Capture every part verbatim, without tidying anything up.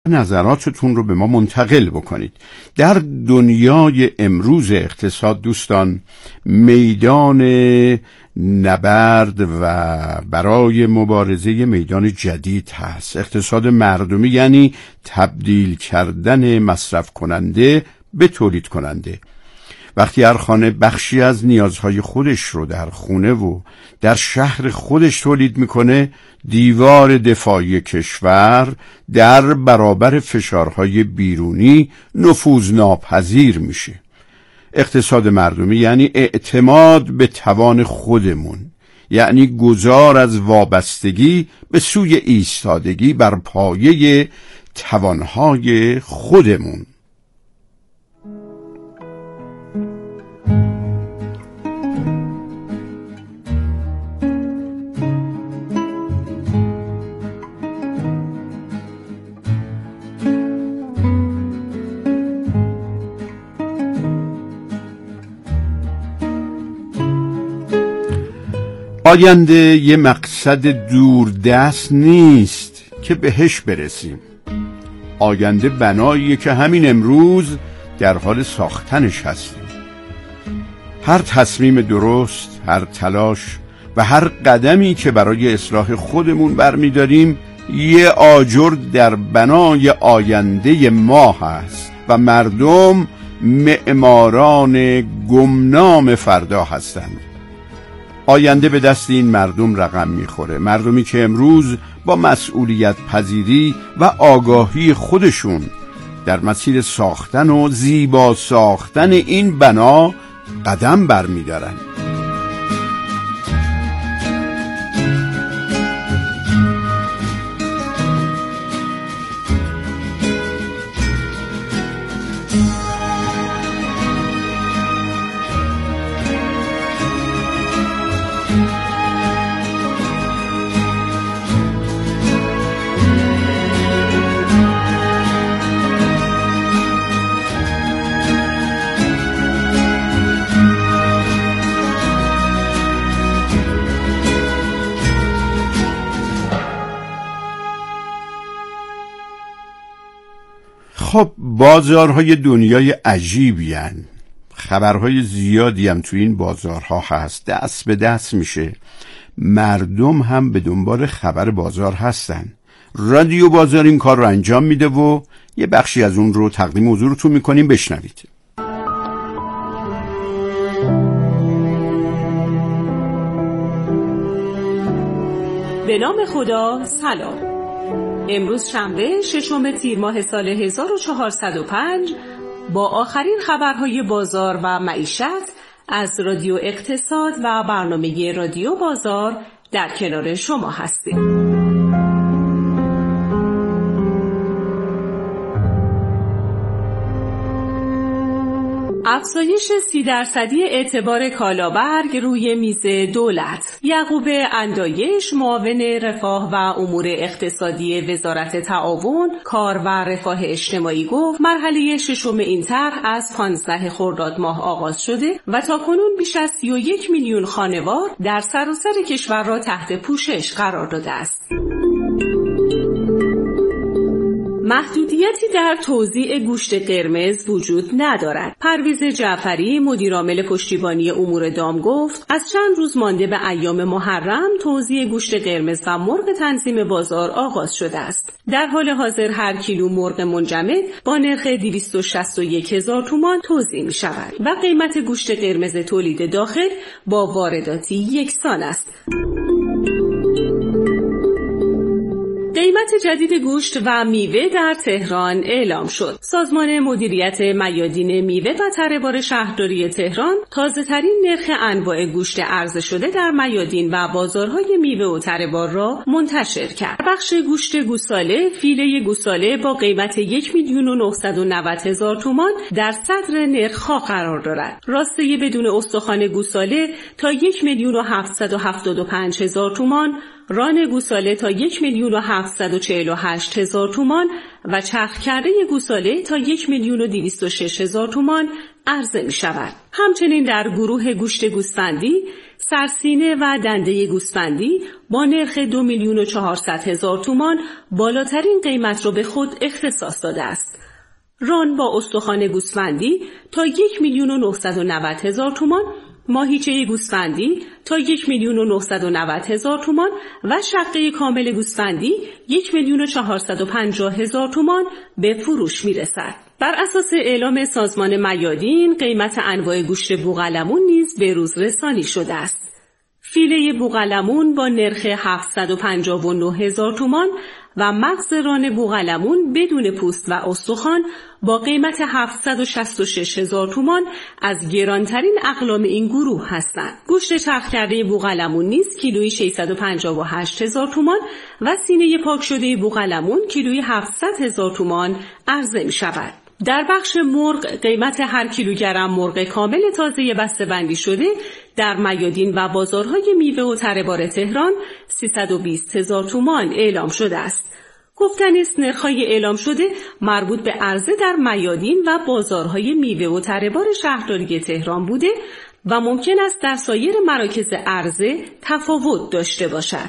نظراتتون رو به ما منتقل بکنید. در دنیای امروز اقتصاد دوستان، میدان نبرد و برای مبارزه میدان جدید هست. اقتصاد مردمی یعنی تبدیل کردن مصرف کننده به تولید کننده. وقتی هر خانه بخشی از نیازهای خودش رو در خونه و در شهر خودش تولید میکنه، دیوار دفاعی کشور در برابر فشارهای بیرونی نفوذ ناپذیر میشه. اقتصاد مردمی یعنی اعتماد به توان خودمون، یعنی گذار از وابستگی به سوی ایستادگی بر پایه توانهای خودمون. آینده یه مقصد دوردست نیست که بهش برسیم. آینده بناییه که همین امروز در حال ساختنش هستیم. هر تصمیم درست، هر تلاش و هر قدمی که برای اصلاح خودمون برمی‌داریم یه آجر در بنای آینده ما هست و مردم معماران گمنام فردا هستند. آینده به دست این مردم رقم میخوره، مردمی که امروز با مسئولیت پذیری و آگاهی خودشون در مسیر ساختن و زیبا ساختن این بنا قدم برمیدارن. خب بازارهای دنیای عجیبی هن. خبرهای زیادی هم تو این بازارها هست، دست به دست میشه. مردم هم به دنبال خبر بازار هستن. رادیو بازار این کار رو انجام میده و یه بخشی از اون رو تقدیم حضورتون میکنیم، بشنوید. به نام خدا، سلام. امروز شنبه ششم تیر ماه سال هزار و چهارصد و پنج با آخرین خبرهای بازار و معیشت از رادیو اقتصاد و برنامه رادیو بازار در کنار شما هستیم. افزایش سی درصدی اعتبار کالابرگ روی میز دولت. یعقوب اندایش، معاون رفاه و امور اقتصادی وزارت تعاون، کار و رفاه اجتماعی گفت مرحله ششم این طرح از پانزده خرداد ماه آغاز شده و تاکنون بیش از سی و یک میلیون خانوار در سراسر کشور را تحت پوشش قرار داده است. محدودیتی در توزیع گوشت قرمز وجود ندارد. پرویز جعفری، مدیرعامل پشتیبانی امور دام گفت از چند روز مانده به ایام محرم توزیع گوشت قرمز و مرغ تنظیم بازار آغاز شده است. در حال حاضر هر کیلو مرغ منجمد با نرخ دویست و شصت و یک هزار تومان توزیع می شود و قیمت گوشت قرمز تولید داخل با وارداتی یکسان است. قیمت جدید گوشت و میوه در تهران اعلام شد. سازمان مدیریت میادین میوه و تره‌بار شهرداری تهران تازه‌ترین نرخ انواع گوشت عرضه شده در میادین و بازارهای میوه و تره‌بار را منتشر کرد. بخش گوشت گوساله، فیله گوساله با قیمت یک میلیون و نهصد و نود هزار تومان در صدر نرخ‌ها قرار دارد. راسته بدون استخوان گوساله تا یک میلیون و هفتصد و هفتاد و پنج هزار تومان، ران گوساله تا یک میلیون و هفتصد و چهل و هشت هزار تومان و چرخ کرده گوساله تا یک میلیون و دویست و شش هزار تومان عرضه می شود. همچنین در گروه گوشت گوسفندی سرسینه و دنده گوسفندی با نرخ دو میلیون و چهارصد هزار تومان بالاترین قیمت را به خود اختصاص داده است. ران با استخوان گوسفندی تا یک میلیون و نهصد و نود هزار تومان، ماهیچه گوسفندی تا یک میلیون و نهصد و نود هزار تومان و شقه کامل گوسفندی یک میلیون و چهارصد و پنجاه هزار تومان به فروش میرسد. بر اساس اعلام سازمان میادین قیمت انواع گوشت بوقلمون نیز به روز رسانی شده است. فیله بوقلمون با نرخ هفتصد و پنجاه و نه هزار تومان و مغز ران بوقلمون بدون پوست و استخوان با قیمت هفتصد و شصت و شش هزار تومان از گرانترین اقلام این گروه هستند. گوشت چرخ کرده بوقلمون نیز کیلویی ششصد و پنجاه و هشت هزار تومان و سینه پاک شده بوقلمون کیلویی هفتصد هزار تومان عرضه می شود. در بخش مرغ قیمت هر کیلوگرم مرغ کامل تازه بسته‌بندی شده در میادین و بازارهای میوه و تره‌بار تهران سیصد و بیست هزار تومان اعلام شده است. گفتن است نرخ‌های اعلام شده مربوط به عرضه در میادین و بازارهای میوه و تره‌بار شهرداری تهران بوده و ممکن است در سایر مراکز عرضه تفاوت داشته باشد.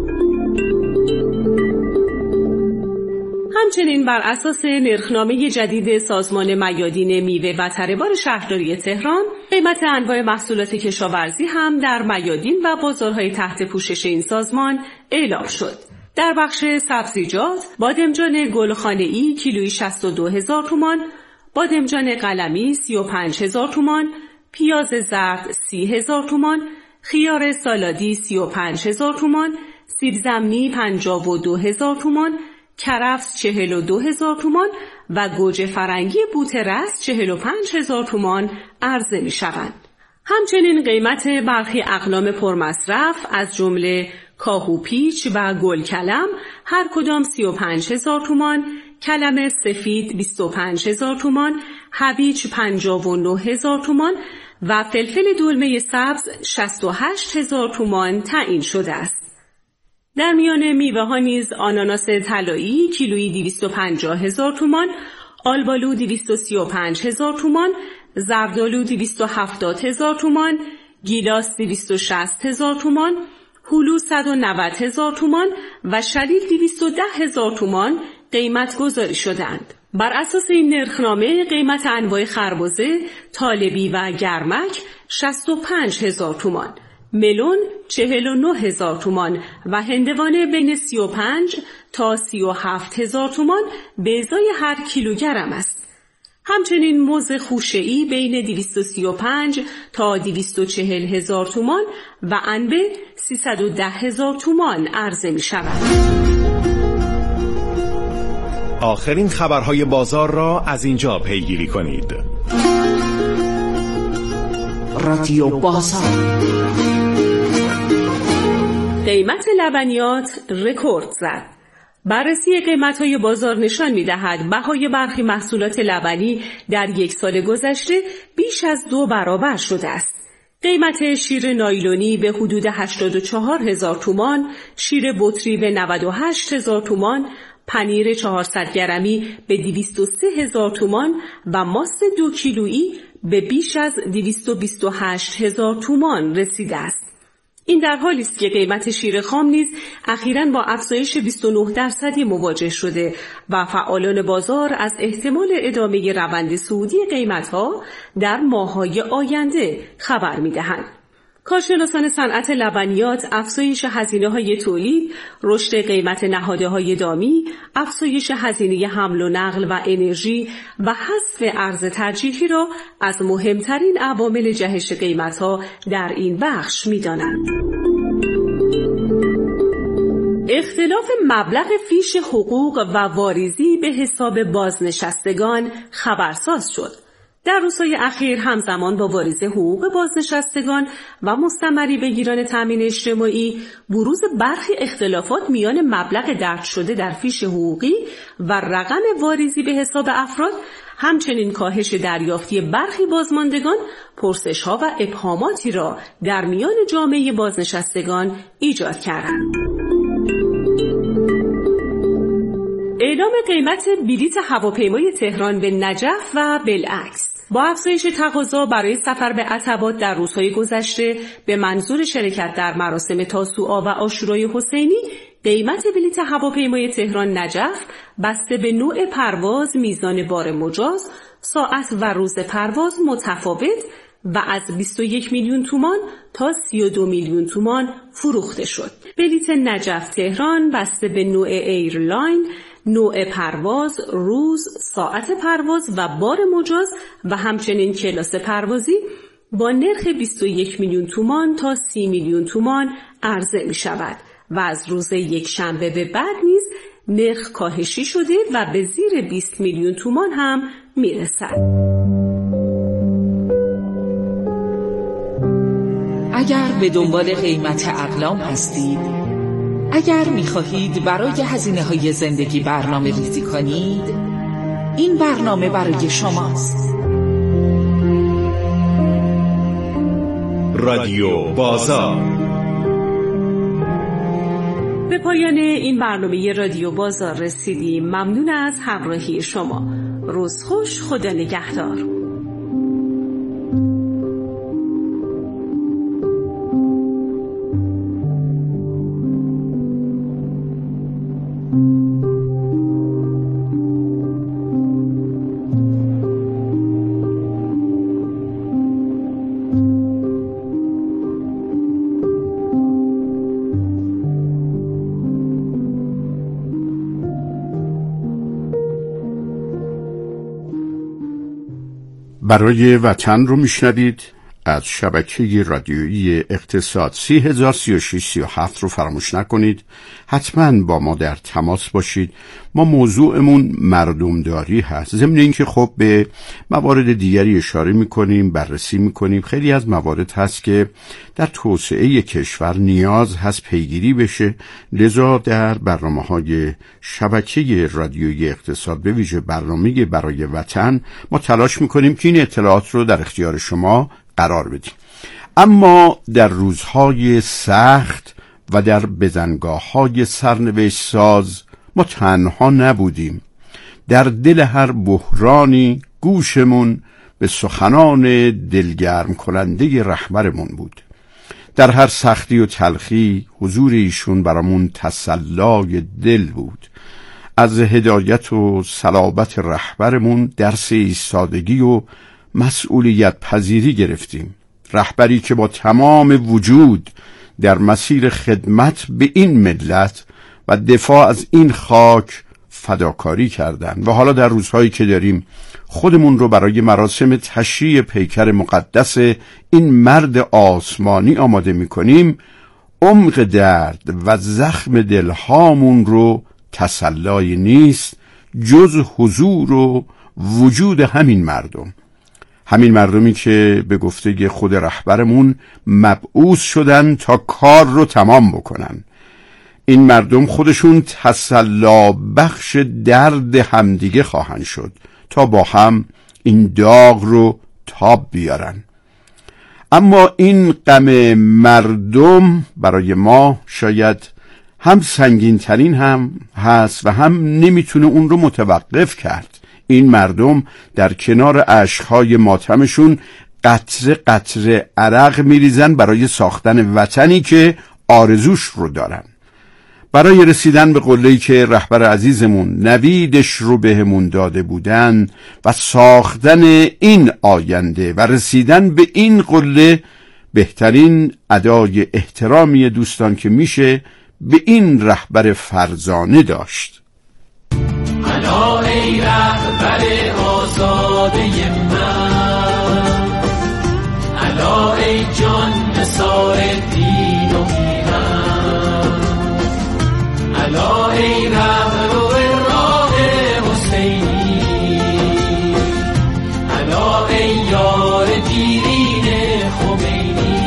همچنین بر اساس نرخنامه جدید سازمان میادین میوه و تره‌بار شهرداری تهران قیمت انواع محصولات کشاورزی هم در میادین و بازارهای تحت پوشش این سازمان اعلام شد. در بخش سبزیجات بادمجان گلخانه‌ای کیلویی شصت و دو هزار تومان، بادمجان قلمی سی و پنج هزار تومان، پیاز زرد سی هزار تومان، خیار سالادی سی و پنج هزار تومان، سیب زمینی پنجاه و دو هزار تومان، کرفس چهل و دو هزار تومان و گوجه فرنگی بوترس چهل و پنج هزار تومان عرضه می شوند. همچنین قیمت برخی اقلام پرمصرف از جمله کاهو پیچ و گل کلم هر کدام سی و پنج هزار تومان، کلم سفید بیست و پنج هزار تومان، هویج پنجاه و نه هزار تومان و فلفل دلمه سبز شصت و هشت هزار تومان تعیین شده است. در میان میوه ها نیز آناناس طلایی کیلویی دویست و پنجاه هزار تومان، آلبالو دویست و سی و پنج هزار تومان، زردآلو دویست و هفتاد هزار تومان، گیلاس دویست و شصت هزار تومان، هلو صد و نود هزار تومان و شلیل دویست و ده هزار تومان قیمت گذاری شدند. بر اساس این نرخنامه قیمت انواع خربزه، طالبی و گرمک شصت و پنج هزار تومان، ملون چهل و نه هزار تومان و هندوانه بین سی و پنج تا سی و هفت هزار تومان به ازای هر کیلوگرم است. همچنین موز خوشه‌ای بین دویست و سی و پنج تا دویست و چهل هزار تومان و انبه سیصد و ده هزار تومان عرضه می شود. آخرین خبرهای بازار را از اینجا پیگیری کنید. رادیو بازار. قیمت لبنیات رکورد زد. بررسی قیمت‌های بازار نشان می‌دهد بهای برخی محصولات لبنی در یک سال گذشته بیش از دو برابر شده است. قیمت شیر نایلونی به حدود هشتاد و چهار هزار تومان، شیر بطری به نود و هشت هزار تومان، پنیر چهارصد گرمی به دویست و سه هزار تومان و ماست دو کیلویی به بیش از دویست و بیست و هشت هزار تومان رسیده است. این در حالی است که قیمت شیر خام نیز اخیراً با افزایش بیست و نه درصدی مواجه شده و فعالان بازار از احتمال ادامه روند صعودی قیمت‌ها در ماه‌های آینده خبر می‌دهند. کارشناسان صنعت لبنیات افزایش هزینه‌های تولید، رشد قیمت نهادهای دامی، افزایش هزینه حمل و نقل و انرژی و حذف ارز ترجیحی را از مهمترین عوامل جهش قیمت‌ها در این بخش می‌دانند. اختلاف مبلغ فیش حقوق و واریزی به حساب بازنشستگان خبرساز شد. در روزهای اخیر همزمان با واریز حقوق بازنشستگان و مستمری بگیران تامین اجتماعی بروز برخی اختلافات میان مبلغ درج شده در فیش حقوقی و رقم واریزی به حساب افراد، همچنین کاهش دریافتی برخی بازماندگان پرسش‌ها و ابهاماتی را در میان جامعه بازنشستگان ایجاد کردند. اعلام قیمت بلیط هواپیمای تهران به نجف و بالعکس. با افزایش تقاضا برای سفر به عتبات در روزهای گذشته به منظور شرکت در مراسم تاسوعا و عاشورای حسینی، قیمت بلیط هواپیمای تهران نجف بسته به نوع پرواز، میزان بار مجاز، ساعت و روز پرواز متفاوت و از بیست و یک میلیون تومان تا سی و دو میلیون تومان فروخته شد. بلیط نجف تهران بسته به نوع ایرلاین، نوع پرواز، روز، ساعت پرواز و بار مجاز و همچنین کلاس پروازی با نرخ بیست و یک میلیون تومان تا سی میلیون تومان عرضه می شود و از روز یک شنبه به بعد نیز نرخ کاهشی شده و به زیر بیست میلیون تومان هم می رسد. اگر به دنبال قیمت اقلام هستید، اگر می‌خواهید برای هزینه‌های زندگی برنامه ریزی کنید، این برنامه برای شماست. رادیو بازار. به پایان این برنامه رادیو بازار رسیدیم. ممنون از همراهی شما. روز خوش، خدا نگهدار. برای وطن رو میشنوید از شبکه رادیویی اقتصاد. سی هزار سی و شش سی و هفت رو فراموش نکنید. حتما با ما در تماس باشید. ما موضوعمون مردمداری هست. ضمن اینکه خب به موارد دیگری اشاره میکنیم، بررسی میکنیم. خیلی از موارد هست که در توسعه کشور نیاز هست پیگیری بشه. لذا در برنامه‌های شبکه رادیویی اقتصاد، به ویژه برنامه برای وطن، ما تلاش میکنیم که این اطلاعات رو در اختیار شما قرار بدیم. اما در روزهای سخت و در بزنگاه‌های سرنوشت ساز ما تنها نبودیم. در دل هر بحرانی گوشمون به سخنان دلگرم کننده رهبرمون بود. در هر سختی و تلخی حضور ایشون برامون تسلای دل بود. از هدایت و صلابت رهبرمون درس ایستادگی و مسئولیت پذیری گرفتیم. رهبری که با تمام وجود در مسیر خدمت به این ملت و دفاع از این خاک فداکاری کردند و حالا در روزهایی که داریم خودمون رو برای مراسم تشییع پیکر مقدس این مرد آسمانی آماده می‌کنیم، عمق درد و زخم دلهامون رو تسلای نیست جز حضور و وجود همین مردم. همین مردمی که به گفته خود رهبرمون مبعوث شدن تا کار رو تمام بکنن. این مردم خودشون تسلا بخش درد همدیگه خواهند شد تا با هم این داغ رو تاب بیارن. اما این غم مردم برای ما شاید هم سنگین ترین هم هست و هم نمیتونه اون رو متوقف کرد. این مردم در کنار اشک‌های ماتمشون قطره قطره عرق میریزن برای ساختن وطنی که آرزوش رو دارن، برای رسیدن به قله‌ای که رهبر عزیزمون نویدش رو بهمون داده بودن و ساختن این آینده و رسیدن به این قله. بهترین ادای احترامی دوستان که میشه به این رهبر فرزانه داشت. الا ای رهبر آزاده من، الا ای جان نثار دین و میهن، الا ای رهرو راه حسینی، الا ای یار دیرین خمینی.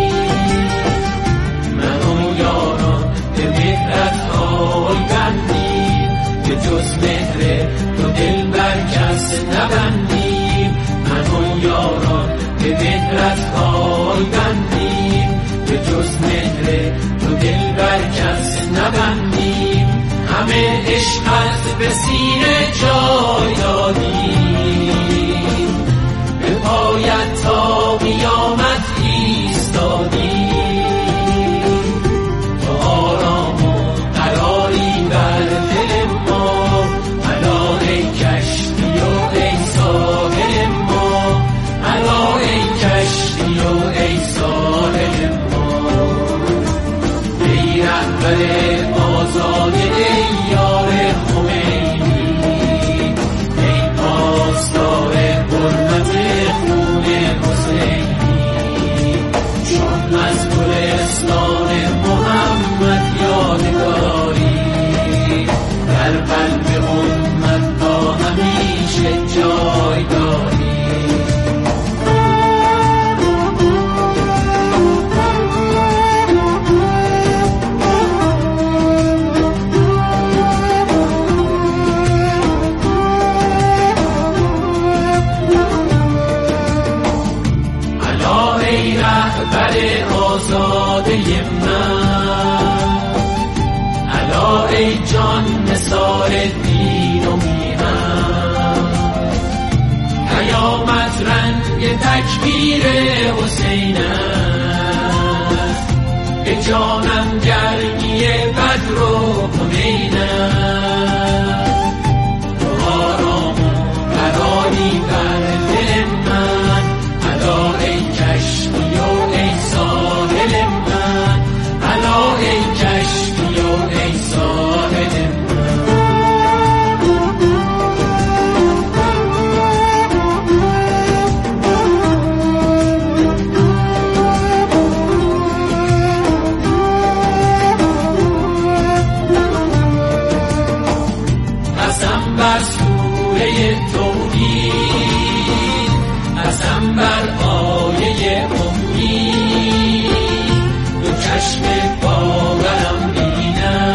من و یاران به مهرت‌های بندیم، به جز مهر تو دل بر کس نبندیم. من و یاران به مهرت‌های بندیم، به جز مهر تو دل بر کس نبندیم. همه عشقت به سینه جای دادیم، آهنگ تکبیر حسین است، به جانم گرمی بدر و حنین است. تو آرام و قراری بر دل من، الا ای کشمی و ای ساحل من، الا ای کشمی و ای ساحل من. قسم بر سوره توحید، قسم بر آیه امید، دو چشم باورم بینم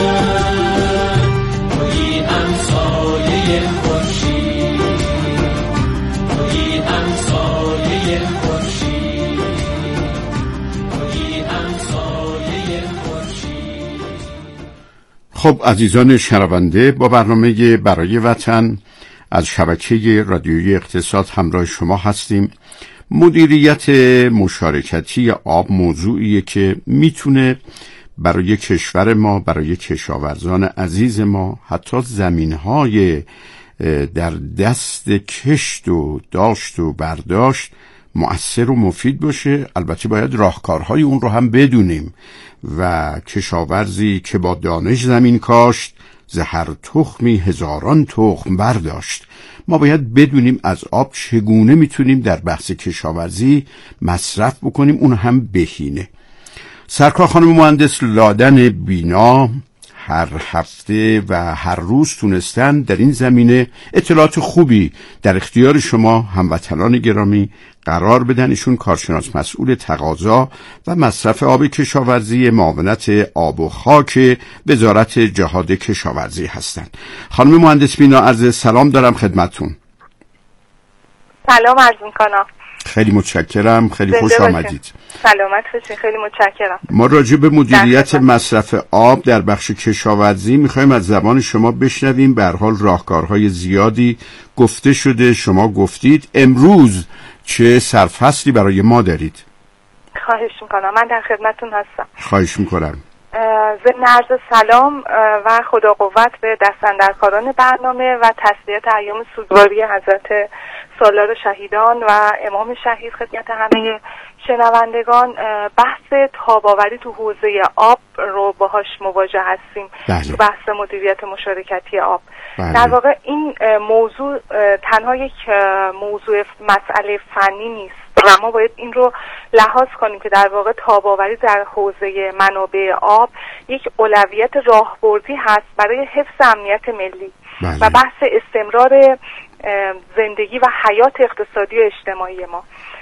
تویی همسایه خورشید، تویی همسایه خورشید، تویی همسایه خورشید. خب عزیزان شنونده، با برنامه برای وطن از شبکه رادیویی اقتصاد همراه شما هستیم. مدیریت مشارکتی آب موضوعیه که میتونه برای کشور ما، برای کشاورزان عزیز ما، حتی زمینهای در دست کشت و داشت و برداشت مؤثر و مفید باشه. البته باید راهکارهای اون رو هم بدونیم و کشاورزی که با دانش زمین کاشت، ز هر تخمی هزاران تخم برداشت. ما باید بدونیم از آب چگونه میتونیم در بحث کشاورزی مصرف بکنیم، اون هم بهینه. سرکار خانم مهندس لادن بینا هر هفته و هر روز تونستن در این زمینه اطلاعات خوبی در اختیار شما هموطنان گرامی قرار بدن. ایشون کارشناس مسئول تقاضا و مصرف آب کشاورزی معاونت آب و خاک وزارت جهاد کشاورزی هستند. خانم مهندس بینا عرض سلام دارم خدمتتون. سلام عرض میکنم. خیلی متشکرم، خیلی خوش آمدید. سلامت باشین، خیلی متشکرم. ما راجع به مدیریت مصرف آب در بخش کشاورزی میخوایم از زبان شما بشنویم. به هر حال راهکارهای زیادی گفته شده، شما گفتید. امروز چه سرفصلی برای ما دارید؟ خواهش میکنم، من در خدمتون هستم. خواهش میکنم. ضمن عرض سلام و خدا قوت به دستاندرکاران برنامه و تسلیت ایام سوگواری حضرت سالار شهیدان و امام شهید خدمت همه شنوندگان. بحث تاب‌آوری تو حوزه آب رو باهاش مواجه هستیم. بله. تو بحث مدیریت مشارکتی آب. بله. در واقع این موضوع تنها یک موضوع مسئله فنی نیست و ما باید این رو لحاظ کنیم که در واقع تاب‌آوری در حوزه منابع آب یک اولویت راهبردی هست برای حفظ امنیت ملی. بله. و بحث استمرار زندگی و حیات اقتصادی و اجتماعی ما.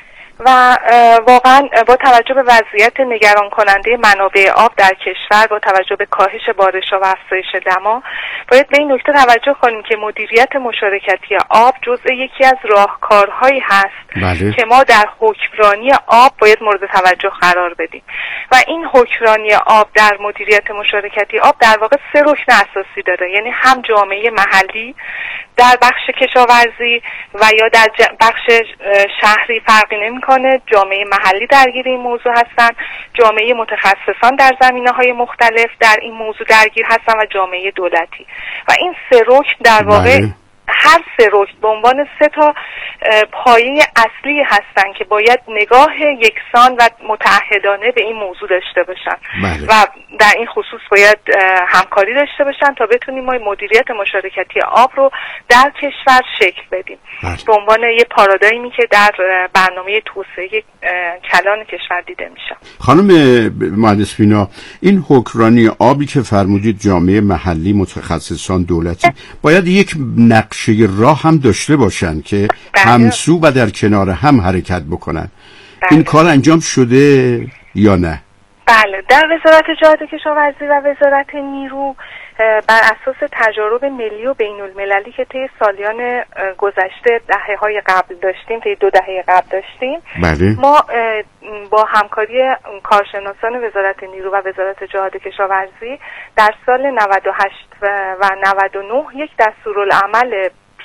و واقعا با توجه به وضعیت نگران کننده منابع آب در کشور، با توجه به کاهش بارش‌ها و افزایش دما، باید به این نکته توجه کنیم که مدیریت مشارکتی آب جزء یکی از راهکارهایی هست. بله. که ما در حکمرانی آب باید مورد توجه قرار بدیم. و این حکمرانی آب در مدیریت مشارکتی آب در واقع سه رکن اساسی داره، یعنی هم جامعه محلی در بخش کشاورزی و یا در بخش شهری فرقی نمی‌کنه، جامعه محلی درگیر این موضوع هستن، جامعه متخصصان در زمینه‌های مختلف در این موضوع درگیر هستن و جامعه دولتی. و این سه رکن در واقع بله. هر سه رکن به عنوان سه تا پایه اصلی هستن که باید نگاه یکسان و متعهدانه به این موضوع داشته باشن. بله. و در این خصوص باید همکاری داشته باشن تا بتونیم ما مدیریت مشارکتی آب رو در کشور شکل بدیم. بله. به عنوان یه پارادایمی که در برنامه توسعه کلان کشور دیده میشه. خانم مهندس بینا، این حکمرانی آبی که فرمودید جامعه محلی، متخصصان، دولتی باید یک نقشه راه هم داشته باشن که بله. همسو و در کنار هم حرکت بکنن. بله. این کار انجام شده یا نه؟ بله، در وزارت جهاد کشاورزی و وزارت نیرو بر اساس تجارب ملی و بین المللی که طی سالیان گذشته دهه های قبل داشتیم، طی دو دهه قبل داشتیم، بله. ما با همکاری کارشناسان وزارت نیرو و وزارت جهاد کشاورزی در سال نود و هشت و نود و نه یک دستورالعمل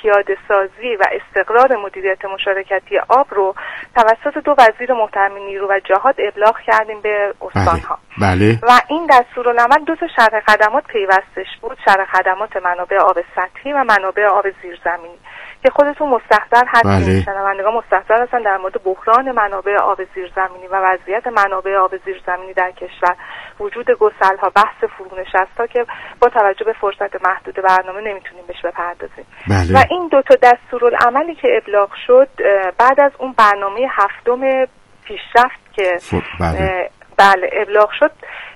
پیاده سازی و استقرار مدیریت مشارکتی آب رو توسط دو وزیر محترم نیرو و جهاد ابلاغ کردیم به استان‌ها. بله. و این دستورالعمل دو تا شرح خدمات پیوستش بود، شرح خدمات منابع آب سطحی و منابع آب زیرزمینی که خودتون مستحضر هستین، شنوندگان مستحضر هستن در مورد بحران منابع آب زیرزمینی و وضعیت منابع آب زیرزمینی در کشور، وجود گسل‌ها، بحث فرونشست‌ها که با توجه به فرصت محدود برنامه نمیتونیم بهش بپردازیم. بله. و این دو تا دستورالعملی که ابلاغ شد بعد از اون برنامه هفتم پیشرفت که بله, بله ابلاغ شد،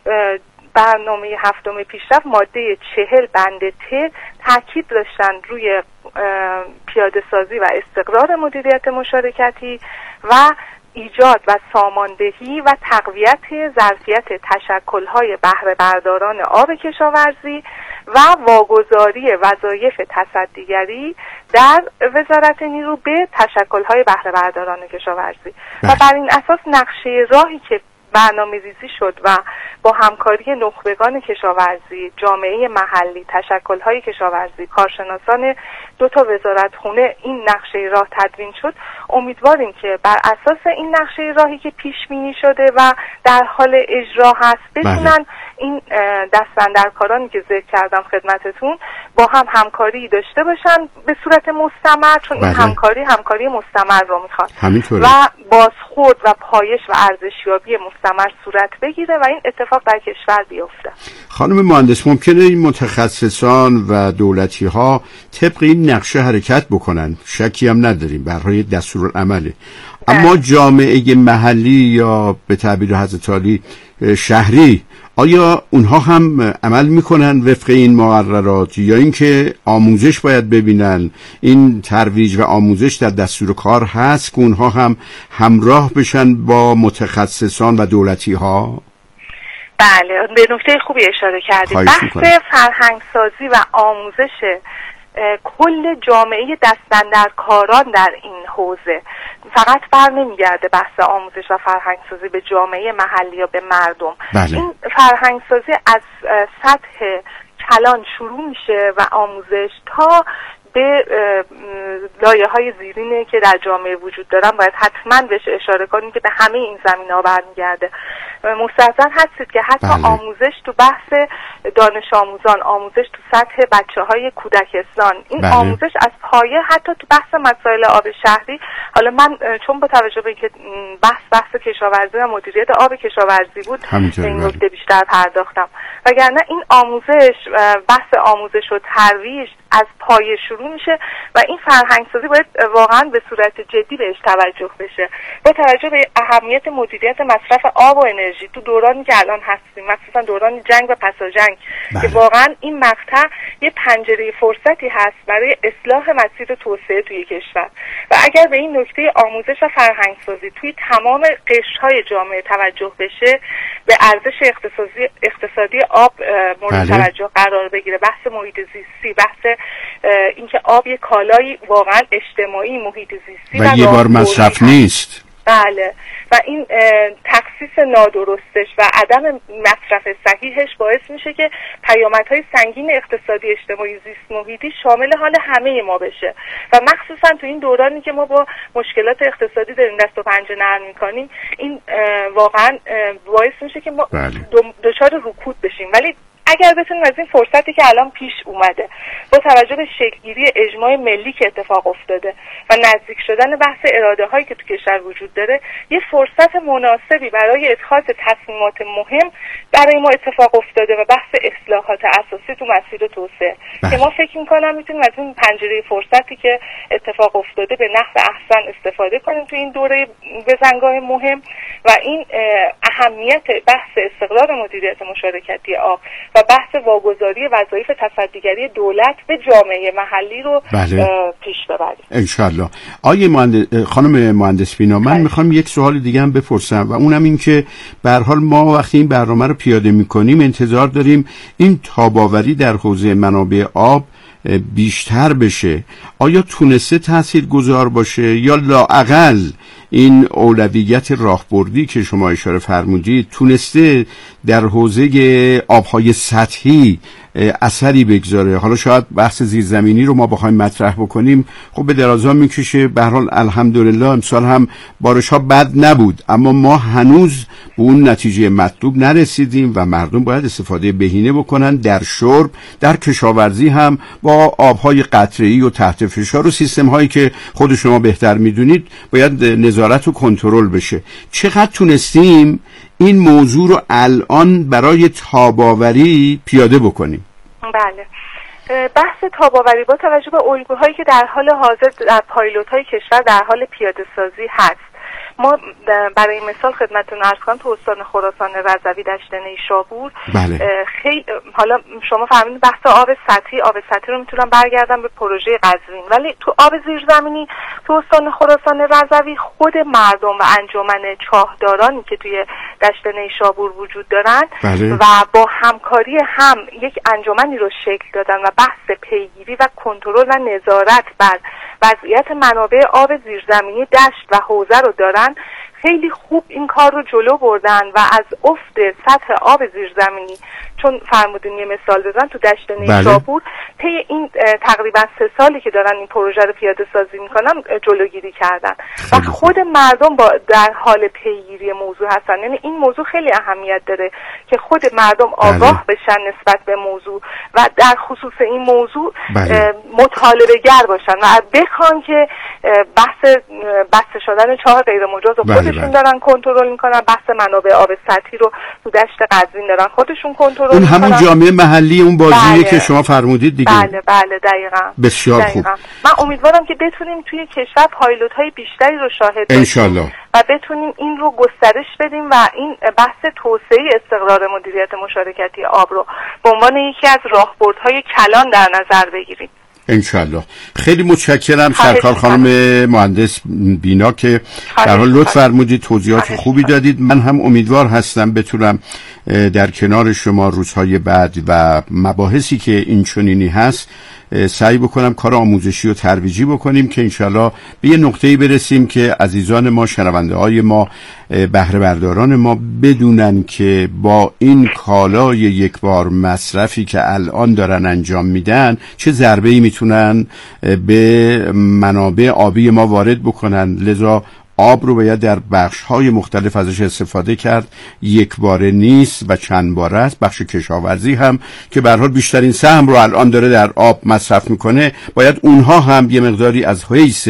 برنامه هفتم پیشرفت ماده چهل بند ت تاکید داشتن روی پیاده سازی و استقرار مدیریت مشارکتی و ایجاد و ساماندهی و تقویت ظرفیت تشکل‌های بهره برداران آب کشاورزی و واگذاری وظایف تصدیگری در وزارت نیرو به تشکل‌های بهره برداران کشاورزی و بر این اساس نقشه راهی که برنامه ریزی شد و با همکاری نخبگان کشاورزی، جامعه محلی، تشکل‌های کشاورزی، کارشناسان دو تا وزارتخونه این نقشه راه تدوین شد. امیدواریم که بر اساس این نقشه راهی که پیش بینی شده و در حال اجرا هست بتونن این دست‌اندرکارانی که ذکر کردم خدمتتون با هم همکاری داشته باشن به صورت مستمر، چون این همکاری همکاری مستمر رو میخواد و بازخورد و پایش و ارزشیابی مستمر صورت بگیره و این اتفاق در کشور بیفته. خانم مهندس، ممکنه این متخصصان و دولتی ها طبق این نقشه حرکت بکنن، شکی هم نداریم، برای دستورالعمله، اما جامعه محلی یا به تعبیر حضرت عالی شهری، آیا اونها هم عمل میکنن وفق این مقررات یا اینکه آموزش باید ببینن؟ این ترویج و آموزش در دستور کار هست که اونها هم همراه بشن با متخصصان و دولتی ها؟ بله، به نکته خوبی اشاره کردید. بحث فرهنگ سازی و آموزش کل جامعه دست‌اندرکاران در این حوزه فقط بر نمیگرده بحث آموزش و فرهنگ سازی به جامعه محلی یا به مردم. بله. این فرهنگ سازی از سطح کلان شروع میشه و آموزش تا به لایه های زیرینه که در جامعه وجود دارن باید حتما بهش اشاره کنیم که به همه این زمینه‌ها برمیگرده. مستحضر هستید که حتی بله. آموزش تو بحث دانش آموزان، آموزش تو سطح بچه‌های کودکستان، این بله. آموزش از پایه حتی تو بحث مسائل آب شهری. حالا من چون با توجه به اینکه بحث بحث کشاورزی و مدیریت آب کشاورزی بود به این نکته بیشتر پرداختم، وگرنه این آموزش، بحث آموزش و ترویج از پایه شروع میشه و این فرهنگ سازی باید واقعا به صورت جدی بهش توجه بشه با توجه به اهمیت مدیریت مصرف آب و انرژی تو دورانی که الان هستیم، مخصوصا دوران جنگ و پس از جنگ که واقعا این مقطع یه پنجره فرصتی هست برای اصلاح مسیر توسعه توی کشور و اگر به این نکته آموزش و فرهنگ سازی توی تمام قشرهای جامعه توجه بشه به ارزش اقتصادی اقتصادی آب مورد توجه قرار بگیره، بحث محیط زیستی، بحث اینکه آب یک کالایی واقعا اجتماعی محیط زیستی و, و یه بار مصرف نیست. بله، و این تخصیص نادرستش و عدم مصرف صحیحش باعث میشه که پیامدهای سنگین اقتصادی اجتماعی زیست محیطی شامل حال همه ما بشه و مخصوصا تو این دورانی که ما با مشکلات اقتصادی داریم دست و پنجه نرم میکنیم این واقعا باعث میشه که ما بله. دچار رکود بشیم. ولی اگر بتونیم از این فرصتی که الان پیش اومده با توجه به شکلگیری اجماع ملی که اتفاق افتاده و نزدیک شدن بحث اراده هایی که تو کشور وجود داره یه فرصت مناسبی برای اتخاذ تصمیمات مهم برای ما اتفاق افتاده و بحث اصلاحات اساسی تو مسیر توسعه که ما فکر می‌کنم میتونیم از این پنجره فرصتی که اتفاق افتاده به نحو احسن استفاده کنیم تو این دوره بزنگاه مهم و این اهمیت بحث استقرار مدیریت مشارکتی آب و بحث واگذاری وظایف تصدیگری دولت به جامعه محلی رو بله. پیش ببریم انشالله. آیه مهندس، خانم مهندس بینا، من میخوام یک سوال دیگه هم بپرسم و اونم این که به هر حال ما وقتی این برنامه رو پیاده میکنیم انتظار داریم این تاباوری در حوزه منابع آب بیشتر بشه. آیا تونسته تاثیرگذار باشه یا لااقل این اولویت راهبردی که شما اشاره فرمودید تونسته در حوزه آبهای سطحی اثری بگذاره. حالا شاید بحث زیرزمینی رو ما بخوایم مطرح بکنیم، خب به درازا میکشه. به هر حال الحمدلله امسال هم بارش‌ها بد نبود، اما ما هنوز به اون نتیجه مطلوب نرسیدیم و مردم باید استفاده بهینه بکنن در شرب، در کشاورزی هم با آبهای قطره‌ای و تحت فشار و سیستم هایی که خود شما بهتر میدونید باید نظارت و کنترل بشه. چقدر تونستیم این موضوع رو الان برای تاب‌آوری پیاده بکنیم؟ بله، بحث تاب‌آوری با توجه به الگوهایی که در حال حاضر در پایلوت‌های کشور در حال پیاده سازی هست، ما برای مثال خدمتتون عرض کنم تو استان خراسان رضوی دشت نیشابور، بله. خیلی حالا شما فهمیدید بحث آب سطحی آب سطحی رو میتونم برگردم به پروژه قزوین، ولی تو آب زیرزمینی تو استان خراسان رضوی خود مردم و انجمن چاهدارانی که توی دشت نیشابور وجود دارن، بله. و با همکاری هم یک انجمنی رو شکل دادن و بحث پیگیری و کنترل و نظارت بر وضعیت منابع آب زیرزمینی دشت و حوزه رو دارن. خیلی خوب این کار رو جلو بردن و از افت سطح آب زیرزمینی، چون فرمودین یه مثال بزنم، تو دشت نیشابور طی این تقریبا سه سالی که دارن این پروژه رو پیاده سازی میکنن جلوگیری کردن و خود مردم با در حال پیگیری موضوع هستن. یعنی این موضوع خیلی اهمیت داره که خود مردم آگاه بشن نسبت به موضوع و در خصوص این موضوع مطالبه گر باشن و بخوان که بحث بسته شدن چاه غیر مجاز رو خودشون دارن کنترل میکنن، بحث منابع آب سطحی رو تو دشت قزوین دارن خودشون کنترل اون میکنن. همون جامعه محلی اون بازیه بله. که شما فرمودید دیگه. بله بله دقیقاً. بسیار دقیقاً. خوب. من امیدوارم که بتونیم توی کشور پایلوت های بیشتری رو شاهد باشیم و بتونیم این رو گسترش بدیم و این بحث توسعه استقرار مدیریت مشارکتی آب رو به عنوان یکی از راهبردهای کلان در نظر بگیریم. انشالله. خیلی متشکرم سرکار خانم مهندس بینا که در حال لطف فرمودید، توضیحات خوبی دادید. من هم امیدوار هستم بتونم در کنار شما روزهای بعد و مباحثی که این چنینی هست سعی بکنم کار آموزشی و ترویجی بکنیم که انشالله به یه نقطه‌ای برسیم که عزیزان ما، شنونده های ما، بهره برداران ما بدونن که با این کالای یک بار مصرفی که الان دارن انجام میدن چه ضربه‌ای میتونن به منابع آبی ما وارد بکنن. لذا آب رو باید در بخش‌های مختلف ازش استفاده کرد، یک باره نیست و چند باره است. بخش کشاورزی هم که به هر حال بیشترین سهم رو الان داره در آب مصرف میکنه، باید اونها هم یه مقداری از حیث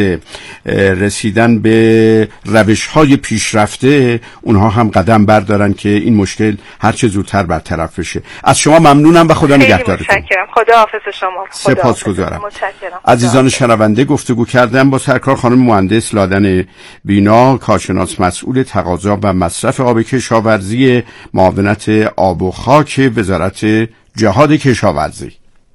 رسیدن به روش‌های پیشرفته اونها هم قدم بردارن که این مشکل هر چه زودتر برطرف بشه. از شما ممنونم و خدا نگهدارتون. متشکرم. خدا حافظ شما. سپاسگزارم. متشکرم. عزیزان شنونده، گفتگو کردم با سرکار خانم مهندس لادن بینا، کارشناس مسئول تقاضا و مصرف آب کشاورزی، معاونت آب و خاک وزارت جهاد کشاورزی.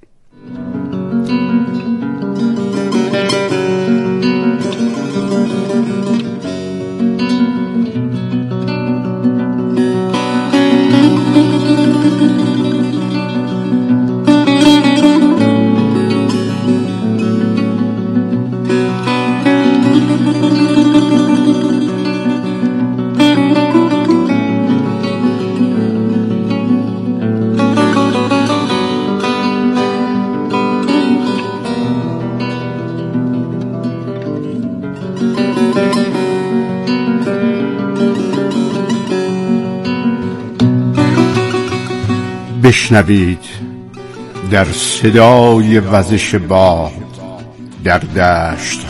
بشنوید در صدای وزش باد در دشت